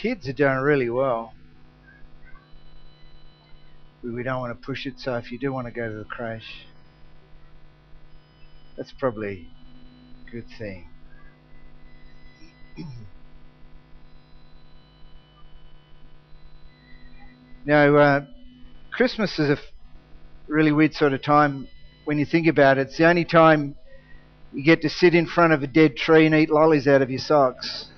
kids are doing really well. We don't want to push it, so if you do want to go to the crash, that's probably a good thing. Now, Christmas is a really weird sort of time when you think about it. It's the only time you get to sit in front of a dead tree and eat lollies out of your socks.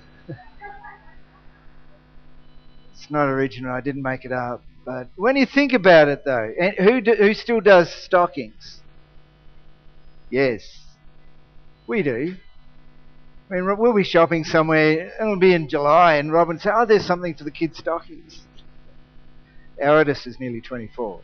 It's not original. I didn't make it up. But when you think about it, though, and who still does stockings? Yes, we do. I mean, we'll be shopping somewhere, and it'll be in July, and Robin will say, "Oh, there's something for the kids' stockings." Our oldest is nearly 24.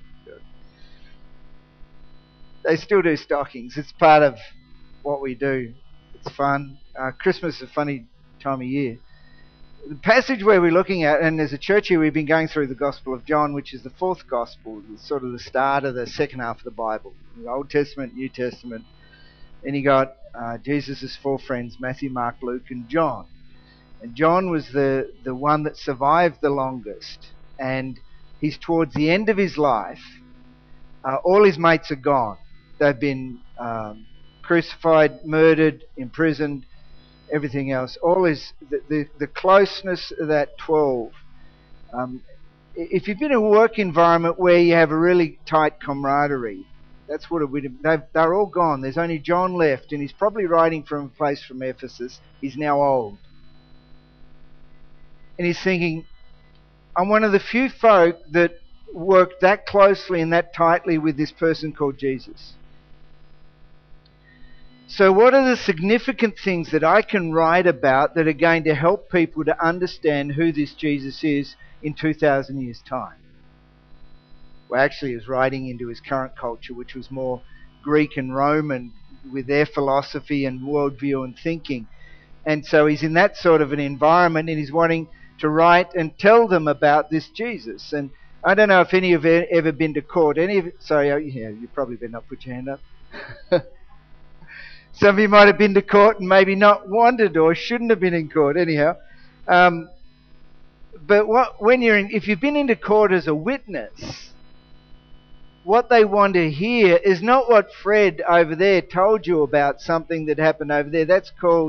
They still do stockings. It's part of what we do. It's fun. Christmas is a funny time of year. The passage where we're looking at, and as a church here, we've been going through the Gospel of John, which is the fourth Gospel, sort of the start of the second half of the Bible. The Old Testament, New Testament. And you got Jesus' four friends, Matthew, Mark, Luke, and John. And John was the one that survived the longest. And he's towards the end of his life. All his mates are gone. They've been crucified, murdered, imprisoned, everything else. All is the closeness of that 12. If you've been in a work environment where you have a really tight camaraderie, that's what it would. They're all gone. There's only John left, and he's probably writing from a place from Ephesus. He's now old, and he's thinking, "I'm one of the few folk that worked that closely and that tightly with this person called Jesus. So what are the significant things that I can write about that are going to help people to understand who this Jesus is in 2,000 years' time?" Well, actually, he was writing into his current culture, which was more Greek and Roman, with their philosophy and worldview and thinking. And so he's in that sort of an environment, and he's wanting to write and tell them about this Jesus. And I don't know if any of you have ever been to court. Sorry, yeah, you probably better not put your hand up. Some of you might have been to court and maybe not wanted or shouldn't have been in court. Anyhow, but if you've been into court as a witness, what they want to hear is not what Fred over there told you about something that happened over there. That's called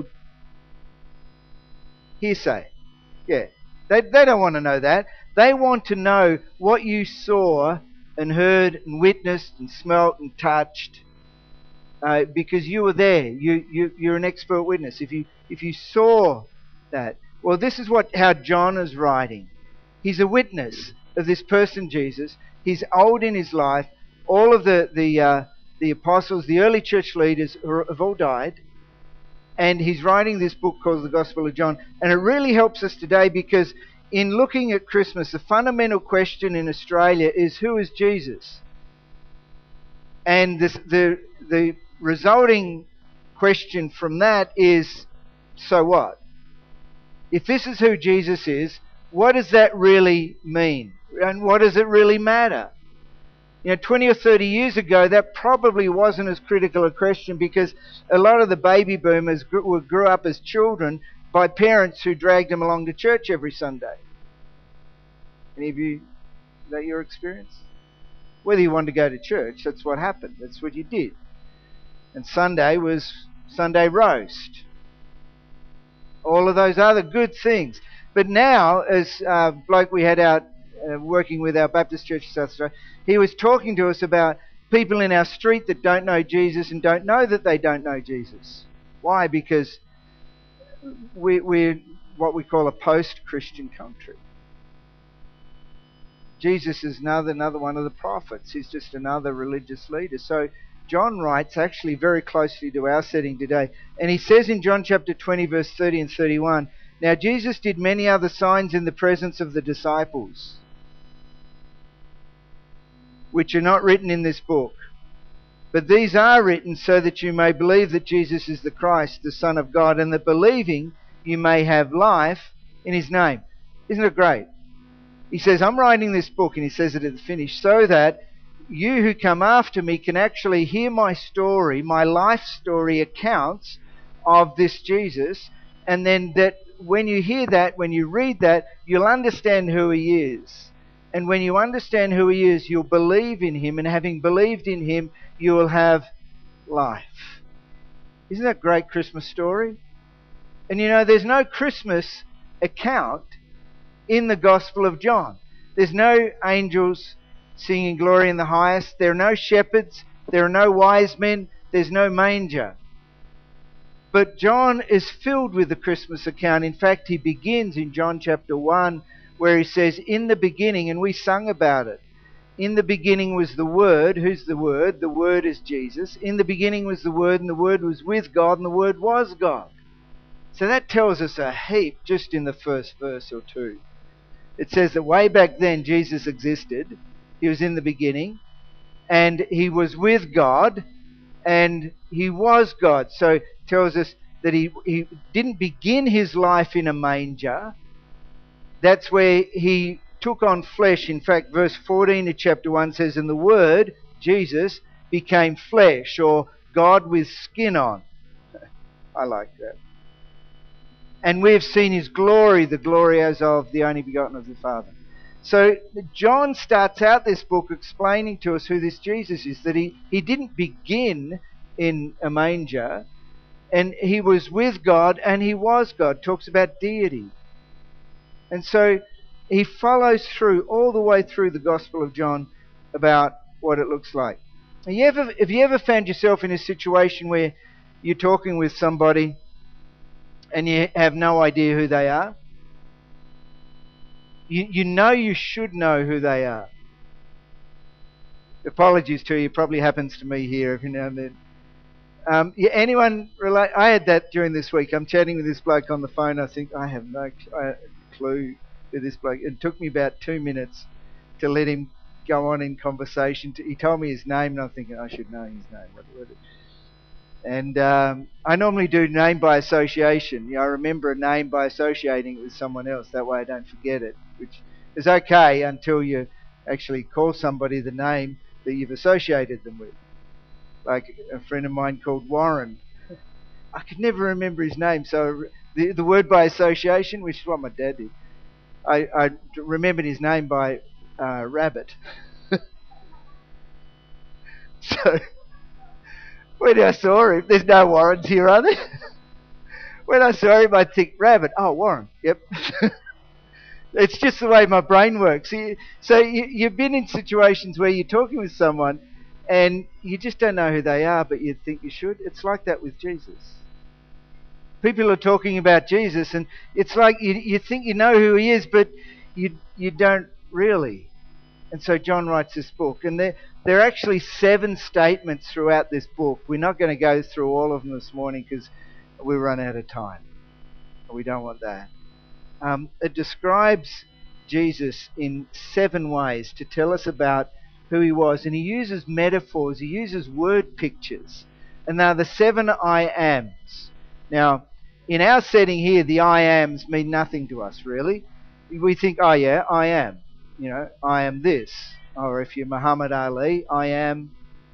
hearsay. Yeah, they don't want to know that. They want to know what you saw and heard and witnessed and smelt and touched. Because you were there, you're an expert witness. If you saw that, well, this is how John is writing. He's a witness of this person, Jesus. He's old in his life. All of the apostles, the early church leaders, have all died, and he's writing this book called the Gospel of John. And it really helps us today because in looking at Christmas, the fundamental question in Australia is, who is Jesus? And the resulting question from that is, so what? If this is who Jesus is, what does that really mean? And what does it really matter? 20 or 30 years ago, that probably wasn't as critical a question because a lot of the baby boomers grew up as children by parents who dragged them along to church every Sunday. Any of you, is that your experience? Whether you wanted to go to church, that's what happened. That's what you did. And Sunday was Sunday roast. All of those other good things. But now, as a bloke we had out working with our Baptist Church in South Australia, he was talking to us about people in our street that don't know Jesus and don't know that they don't know Jesus. Why? Because we're what we call a post-Christian country. Jesus is another one of the prophets. He's just another religious leader. So John writes actually very closely to our setting today. And he says in John chapter 20, verse 30 and 31, "Now Jesus did many other signs in the presence of the disciples, which are not written in this book. But these are written so that you may believe that Jesus is the Christ, the Son of God, and that believing you may have life in his name." Isn't it great? He says, I'm writing this book, and he says it at the finish, so that you who come after me can actually hear my story, my life story accounts of this Jesus, and then that when you hear that, when you read that, you'll understand who he is. And when you understand who he is, you'll believe in him. And having believed in him, you will have life. Isn't that a great Christmas story? And you know, there's no Christmas account in the Gospel of John. There's no angels singing glory in the highest. There are no shepherds. There are no wise men. There's no manger. But John is filled with the Christmas account. In fact, he begins in John chapter 1 where he says, in the beginning, and we sung about it, in the beginning was the Word. Who's the Word? The Word is Jesus. In the beginning was the Word, and the Word was with God, and the Word was God. So that tells us a heap just in the first verse or two. It says that way back then Jesus existed. He was in the beginning, and he was with God, and he was God. So it tells us that he didn't begin his life in a manger. That's where he took on flesh. In fact, verse 14 of chapter 1 says, and the Word, Jesus, became flesh, or God with skin on. I like that. And we have seen his glory, the glory as of the only begotten of the Father. So John starts out this book explaining to us who this Jesus is, that he didn't begin in a manger, and he was with God and he was God. Talks about deity. And so he follows through all the way through the Gospel of John about what it looks like. Have you ever found yourself in a situation where you're talking with somebody and you have no idea who they are? You know you should know who they are. Apologies to you, probably happens to me here every now and then. Anyone relate? I had that during this week. I'm chatting with this bloke on the phone. I think I have no clue who this bloke. It took me about 2 minutes to let him go on in conversation. He told me his name, and I'm thinking I should know his name. And I normally do name by association. I remember a name by associating it with someone else. That way I don't forget it, which is okay until you actually call somebody the name that you've associated them with. Like a friend of mine called Warren. I could never remember his name, so the word by association, which is what my dad did, I remembered his name by Rabbit. So when I saw him, there's no Warrens here, are there? When I saw him, I'd think, Rabbit. Oh, Warren. Yep. It's just the way my brain works. So you've been in situations where you're talking with someone and you just don't know who they are, but you think you should. It's like that with Jesus. People are talking about Jesus, and it's like you think you know who he is, but you don't really. And so John writes this book, and there are actually 7 statements throughout this book. We're not going to go through all of them this morning because we run out of time. We don't want that. It describes Jesus in 7 ways to tell us about who he was, and he uses metaphors, he uses word pictures, and they're the 7 I ams. Now, in our setting here, the I ams mean nothing to us, really. We think, oh yeah, I am. You know, I am this. Or if you're Muhammad Ali, I am...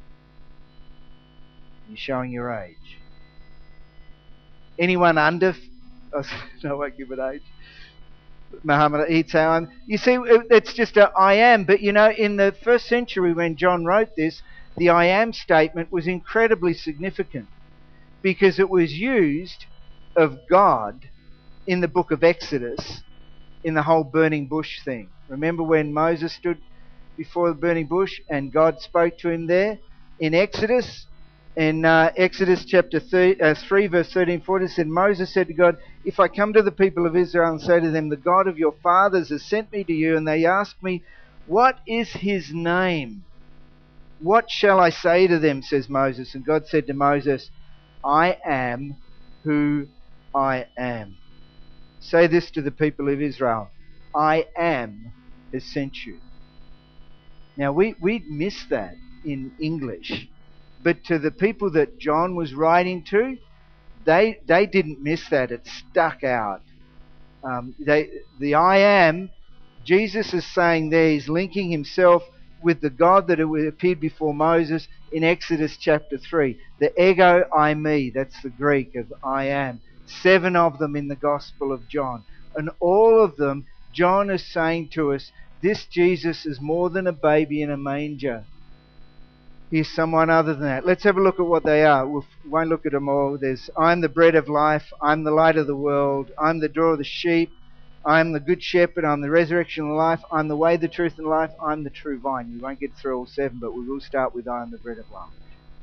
You're showing your age. Anyone under... Oh, no, I won't give it age. Muhammad, he'd say, I'm... You see, it's just a I am. But, you know, in the first century when John wrote this, the I am statement was incredibly significant because it was used of God in the book of Exodus in the whole burning bush thing. Remember when Moses stood before the burning bush and God spoke to him there? In Exodus, Exodus chapter 3 verse 13 40 said, Moses said to God, if I come to the people of Israel and say to them, the God of your fathers has sent me to you, and they ask me, what is his name? What shall I say to them, says Moses. And God said to Moses, I am who I am. Say this to the people of Israel, I am has sent you. Now we'd miss that in English, but to the people that John was writing to, they didn't miss that. It stuck out. The I am, Jesus is saying there, he's linking himself with the God that appeared before Moses in Exodus chapter 3. The ego I me, that's the Greek of I am. 7 of them in the Gospel of John. And all of them, John is saying to us, this Jesus is more than a baby in a manger. He's someone other than that. Let's have a look at what they are. We won't look at them all. There's, I'm the bread of life. I'm the light of the world. I'm the door of the sheep. I'm the good shepherd. I'm the resurrection and life. I'm the way, the truth, and life. I'm the true vine. We won't get through all 7, but we will start with I am the bread of life.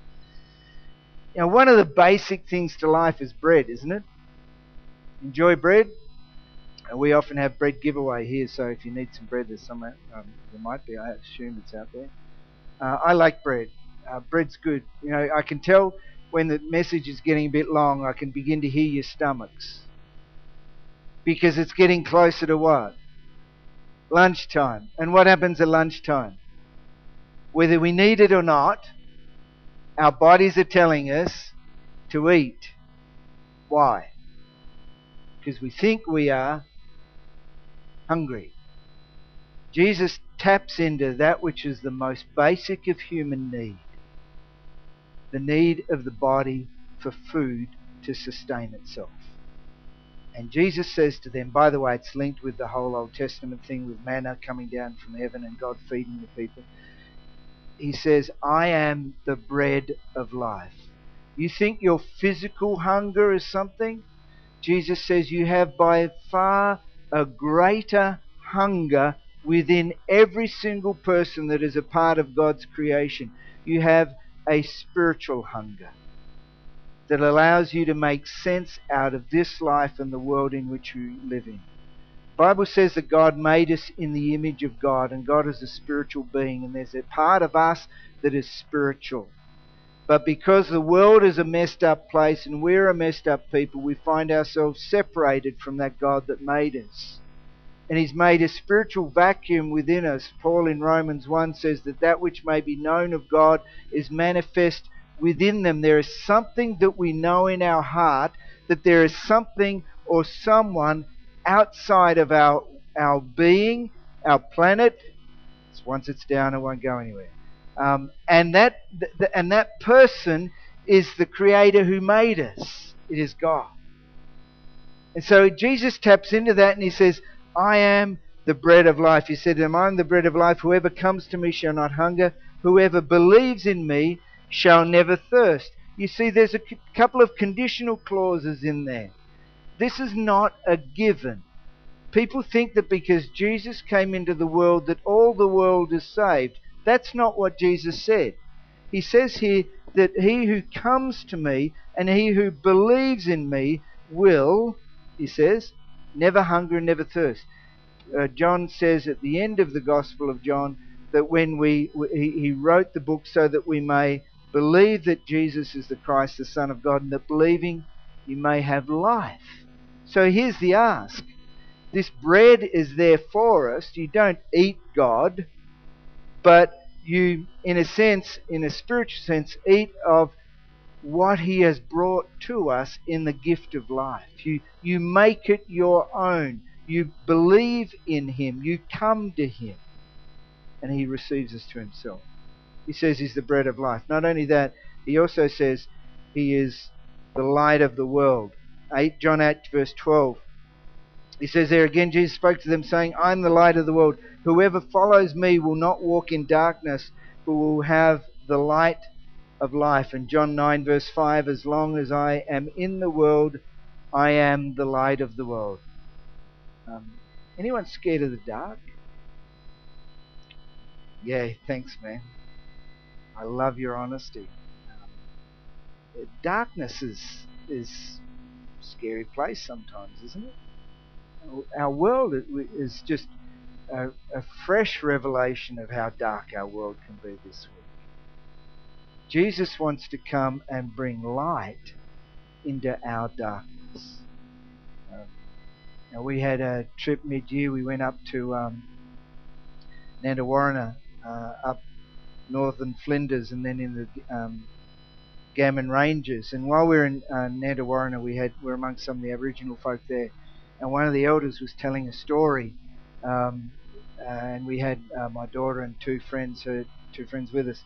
Now, one of the basic things to life is bread, isn't it? Enjoy bread? We often have bread giveaway here, so if you need some bread, there's somewhere. There might be. I assume it's out there. I like bread. Bread's good. You know, I can tell when the message is getting a bit long. I can begin to hear your stomachs, because it's getting closer to what? Lunchtime. And what happens at lunchtime? Whether we need it or not, our bodies are telling us to eat. Why? Because we think we are hungry. Jesus taps into that which is the most basic of human need. The need of the body for food to sustain itself. And Jesus says to them, by the way, it's linked with the whole Old Testament thing with manna coming down from heaven and God feeding the people. He says, I am the bread of life. You think your physical hunger is something? Jesus says you have by far a greater hunger within every single person that is a part of God's creation. You have a spiritual hunger that allows you to make sense out of this life and the world in which you live in. The Bible says that God made us in the image of God, and God is a spiritual being, and there's a part of us that is spiritual. But because the world is a messed up place and we're a messed up people, we find ourselves separated from that God that made us. And He's made a spiritual vacuum within us. Paul in Romans 1 says that which may be known of God is manifest within them. There is something that we know in our heart, that there is something or someone outside of our being, our planet. Once it's down, it won't go anywhere. And that person is the Creator who made us. It is God. And so Jesus taps into that and He says, I am the bread of life. He said to them, I am the bread of life. Whoever comes to me shall not hunger. Whoever believes in me shall never thirst. You see, there's a couple of conditional clauses in there. This is not a given. People think that because Jesus came into the world that all the world is saved. That's not what Jesus said. He says here that he who comes to me and he who believes in me will, he says, never hunger and never thirst. John says at the end of the Gospel of John that when he wrote the book so that we may believe that Jesus is the Christ, the Son of God, and that believing you may have life. So here's the ask. This bread is there for us. You don't eat God, but you, in a sense, in a spiritual sense, eat of what He has brought to us in the gift of life. You make it your own. You believe in Him. You come to Him. And He receives us to Himself. He says He's the bread of life. Not only that, He also says He is the light of the world. John 8 verse 12. He says there again, Jesus spoke to them saying, I am the light of the world. Whoever follows me will not walk in darkness, but will have the light of life. And John 9 verse 5, as long as I am in the world, I am the light of the world. Anyone scared of the dark? Yeah, thanks, man. I love your honesty. Darkness is a scary place sometimes, isn't it? Our world is just a fresh revelation of how dark our world can be this week. Jesus wants to come and bring light into our darkness. Now we had a trip mid-year. We went up to Nantawarrina, up northern Flinders, and then in the Gammon Ranges. And while we were in Nantawarrina, we're amongst some of the Aboriginal folk there. And one of the elders was telling a story, and we had my daughter and two friends with us.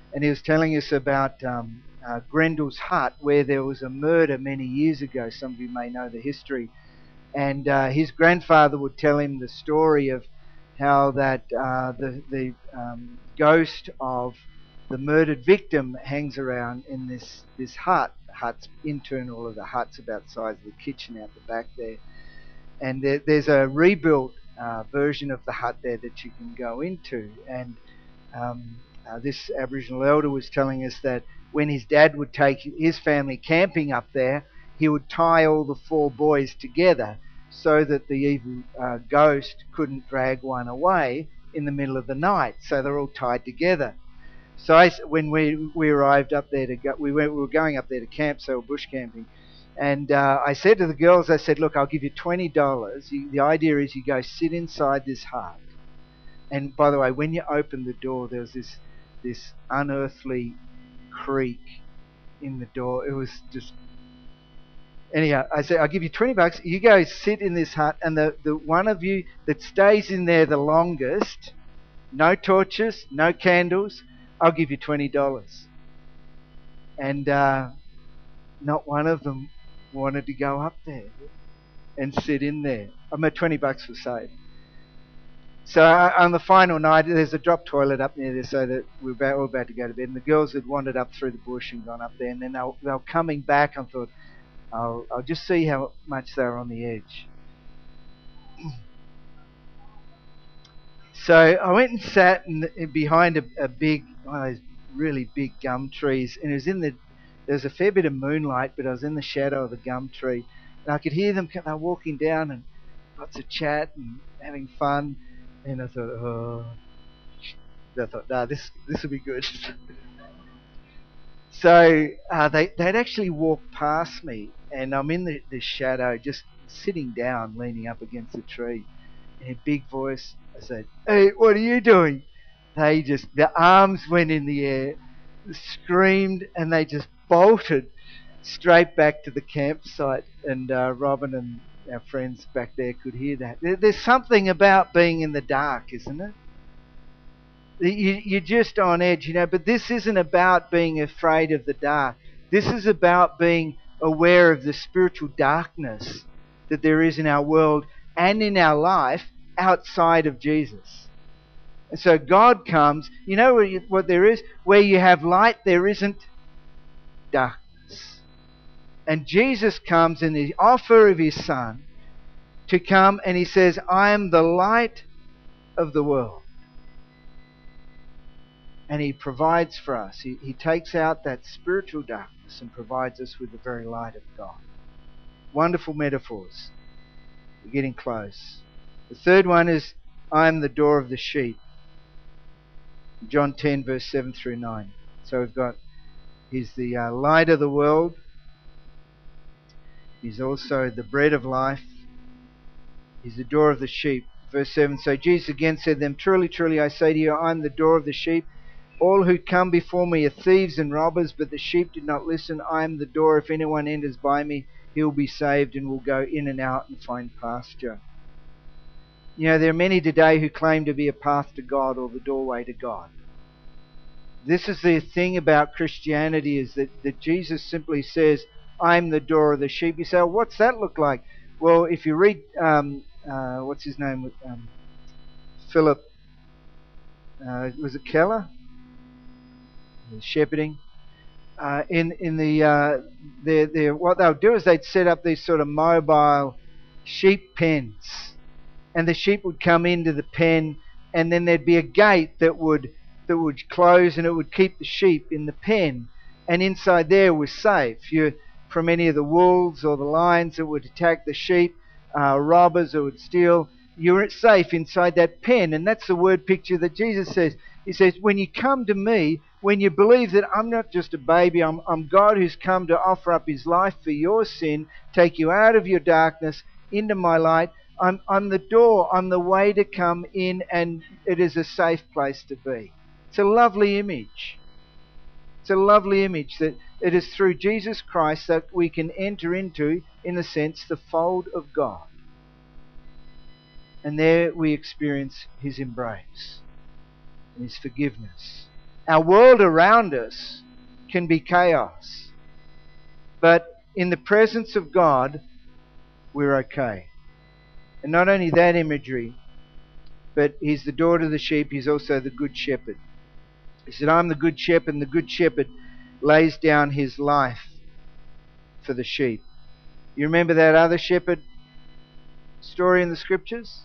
and he was telling us about Grendel's hut, where there was a murder many years ago. Some of you may know the history. And his grandfather would tell him the story of how that the ghost of the murdered victim hangs around in this hut. The hut's internal of the hut's about the size of the kitchen out the back there. And there's a rebuilt version of the hut there that you can go into. And this Aboriginal elder was telling us that when his dad would take his family camping up there, he would tie all the 4 boys together so that the evil ghost couldn't drag one away in the middle of the night. So they're all tied together. So when we arrived up there we were going up there to camp, so we're bush camping. And I said to the girls, I said, look, I'll give you $20. The idea is you go sit inside this hut. And by the way, when you open the door, there was this unearthly creak in the door. It was just... Anyhow, I said, I'll give you $20. You go sit in this hut, and the one of you that stays in there the longest, no torches, no candles, I'll give you $20. And not one of them wanted to go up there and sit in there. I mean, $20 was saved. So on the final night, there's a drop toilet up near there, so that we were all about to go to bed. And the girls had wandered up through the bush and gone up there, and then they were coming back. I thought, I'll just see how much they were on the edge. So I went and sat behind a big, one of those really big gum trees, and it was there was a fair bit of moonlight, but I was in the shadow of the gum tree, and I could hear them. They were walking down, and lots of chat and having fun. And I thought, no, this will be good. So they'd actually walked past me, and I'm in the shadow, just sitting down, leaning up against the tree. In a big voice, I said, "Hey, what are you doing?" Their arms went in the air, screamed, and they just bolted straight back to the campsite. And Robin and our friends back there could hear that. There's something about being in the dark, isn't it? You're just on edge, but this isn't about being afraid of the dark. This is about being aware of the spiritual darkness that there is in our world and in our life outside of Jesus. And so God comes, what there is? Where you have light, there isn't darkness. And Jesus comes in the offer of His Son to come, and He says, I am the light of the world. And He provides for us. He takes out that spiritual darkness and provides us with the very light of God. Wonderful metaphors. We're getting close. The third one is, I am the door of the sheep. John 10, verse 7 through 9. So we've got, He's the light of the world. He's also the bread of life. He's the door of the sheep. Verse 7, so Jesus again said to them, truly, truly, I say to you, I am the door of the sheep. All who come before me are thieves and robbers, but the sheep did not listen. I am the door. If anyone enters by me, he will be saved and will go in and out and find pasture. There are many today who claim to be a path to God or the doorway to God. This is the thing about Christianity, is that Jesus simply says, I'm the door of the sheep. You say, well, what's that look like? Well, if you read, what's his name? Philip, was it Keller? Shepherding. What they'll do is they'd set up these sort of mobile sheep pens, and the sheep would come into the pen, and then there'd be a gate that would close, and it would keep the sheep in the pen, and inside there was safe from any of the wolves or the lions that would attack the sheep, robbers that would steal. You're safe inside that pen, and that's the word picture that Jesus says. He says, when you come to me, when you believe that I'm not just a baby, I'm God who's come to offer up His life for your sin, take you out of your darkness into my light, I'm the door, I'm the way to come in, and it is a safe place to be. It's a lovely image. It's a lovely image that it is through Jesus Christ that we can enter into, in a sense, the fold of God. And there we experience His embrace and His forgiveness Our world around us can be chaos. But in the presence of God, we're okay. And not only that imagery, but he's the door to the sheep. He's also the good shepherd. He said, I'm the good shepherd, and the good shepherd lays down his life for the sheep. You remember that other shepherd story in the scriptures?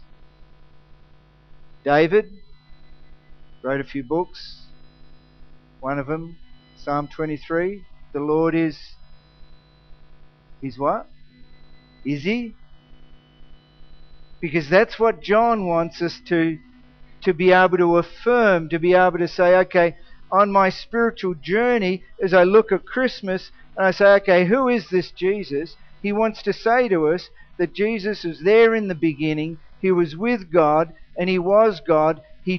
David wrote a few books. One of them, Psalm 23. The Lord is... He's what? Is he? Because that's what John wants us to be able to affirm, to be able to say, okay, on my spiritual journey, as I look at Christmas, and I say, okay, who is this Jesus? He wants to say to us that Jesus was there in the beginning, he was with God, and he was God.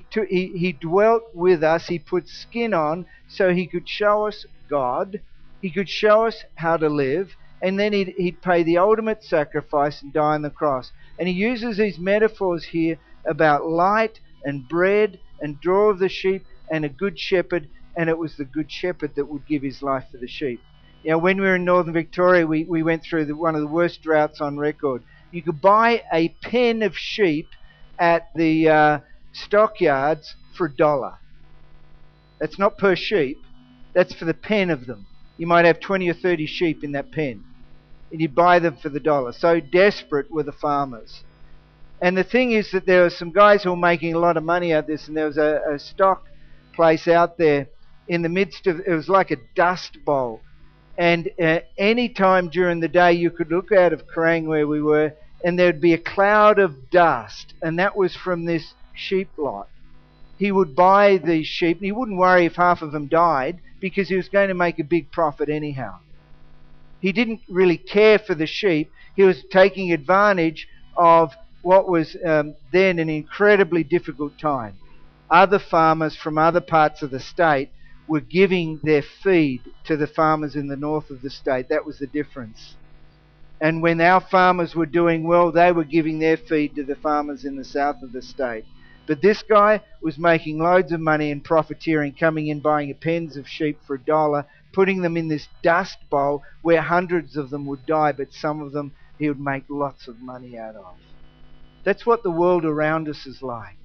He dwelt with us, he put skin on, so he could show us God, he could show us how to live, and then he'd pay the ultimate sacrifice and die on the cross. And he uses these metaphors here about light and bread and draw of the sheep and a good shepherd, and it was the good shepherd that would give his life for the sheep. You know, when we were in northern Victoria, we went through one of the worst droughts on record. You could buy a pen of sheep at the stockyards for $1. That's not per sheep, that's for the pen of them. You might have 20 or 30 sheep in that pen, and you buy them for the $1. So desperate were the farmers. And the thing is that there were some guys who were making a lot of money out of this, and there was a stock place out there in the midst of, it was like a dust bowl. And any time during the day you could look out of Kerrang where we were, and there'd be a cloud of dust, and that was from this sheep lot. He would buy these sheep, and he wouldn't worry if half of them died, because he was going to make a big profit anyhow. He didn't really care for the sheep. He was taking advantage of what was then an incredibly difficult time. Other farmers from other parts of the state were giving their feed to the farmers in the north of the state. That was the difference. And when our farmers were doing well, they were giving their feed to the farmers in the south of the state. But this guy was making loads of money and profiteering, coming in, buying pens of sheep for $1, putting them in this dust bowl where hundreds of them would die, but some of them he would make lots of money out of. That's what the world around us is like.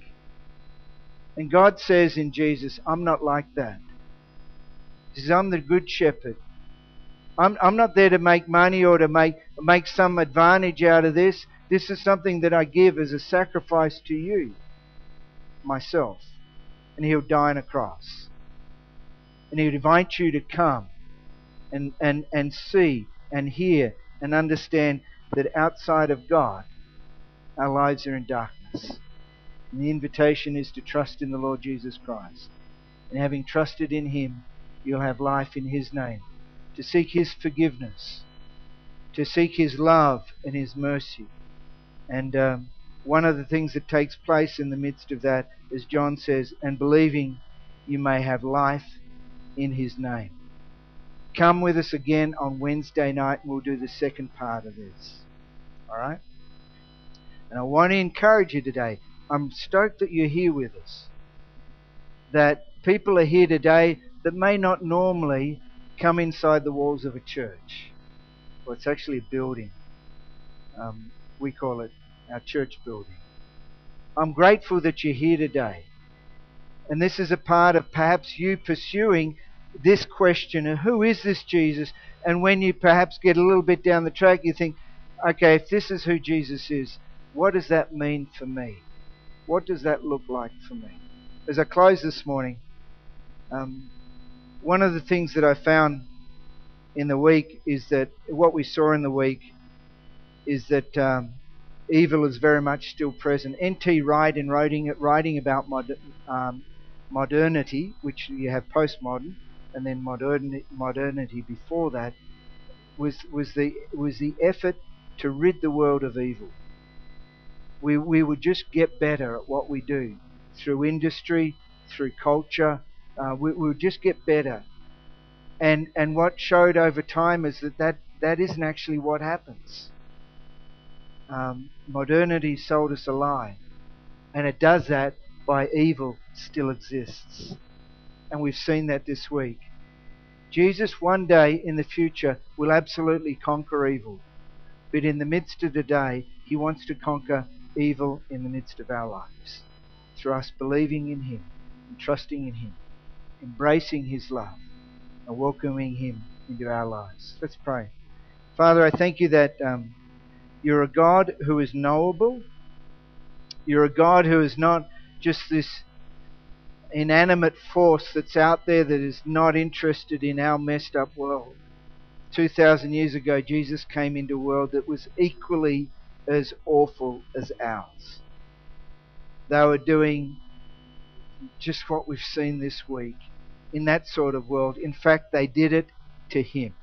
And God says in Jesus, I'm not like that. He says, I'm the good shepherd. I'm not there to make money or to make some advantage out of this. This is something that I give as a sacrifice to you, myself. And he'll die on a cross. And he would invite you to come and see and hear and understand that outside of God, our lives are in darkness. And the invitation is to trust in the Lord Jesus Christ. And having trusted in him, you'll have life in his name. To seek his forgiveness. To seek his love and his mercy. And one of the things that takes place in the midst of that, as John says, and believing you may have life in his name. Come with us again on Wednesday night and we'll do the second part of this. Alright? And I want to encourage you today. I'm stoked that you're here with us. That people are here today that may not normally come inside the walls of a church. Well, it's actually a building. We call it our church building. I'm grateful that you're here today. And this is a part of perhaps you pursuing this question of who is this Jesus? And when you perhaps get a little bit down the track, you think, okay, if this is who Jesus is, what does that mean for me? What does that look like for me? As I close this morning, one of the things that I found in the week is that what we saw in the week is that evil is very much still present. N.T. Wright, in writing about modernity, which you have postmodern, and then modernity before that, was the effort to rid the world of evil. We would just get better at what we do through industry, through culture. We would just get better. And what showed over time is that isn't actually what happens. Modernity sold us a lie. And it does that by evil still exists. And we've seen that this week. Jesus one day in the future will absolutely conquer evil. But in the midst of the day, he wants to conquer evil in the midst of our lives. Through us believing in him, and trusting in him, embracing his love, and welcoming him into our lives. Let's pray. Father, I thank you that you're a God who is knowable. You're a God who is not just this inanimate force that's out there that is not interested in our messed up world. 2,000 years ago, Jesus came into a world that was equally as awful as ours. They were doing just what we've seen this week in that sort of world. In fact, they did it to him.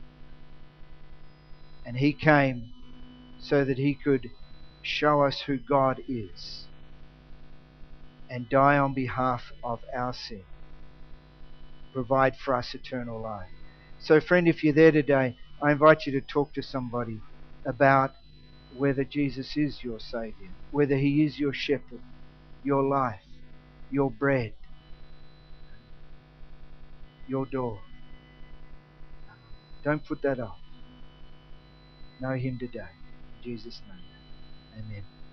And he came so that he could show us who God is and die on behalf of our sin, provide for us eternal life. So friend, if you're there today, I invite you to talk to somebody about whether Jesus is your Saviour, whether he is your shepherd, your life, your bread, your door. Don't put that off. Know him today. In Jesus' name. Amen.